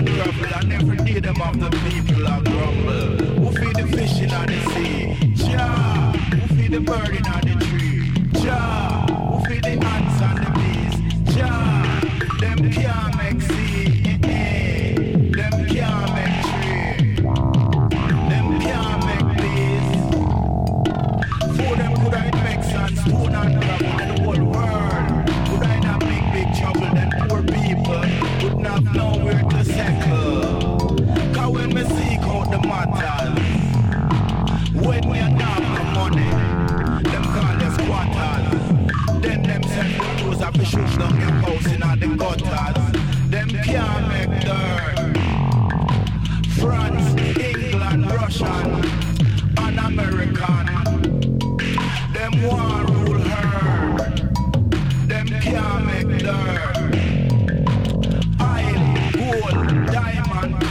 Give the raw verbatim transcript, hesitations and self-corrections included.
unravel, and every day them of the people are grumble. Who feed the fish in the sea? Jah. Who feed the bird in the tree? Jah. Who feed the ants and the bees? Jah. Them can't make sea. Eh, eh. Them can't make tree. Them can't make peace. For them could I make and stone and gravel in the whole world. Could I not make big trouble, then poor people would not know where to settle. Cause when we seek out the matters, when we have the money, them call us squatters. Then them send the clothes up and shoot down your house in all the gutters. Them can't make dirt. France, England, Russian, and American. Them want rule her. Them can't make dirt. Oil, gold, diamond,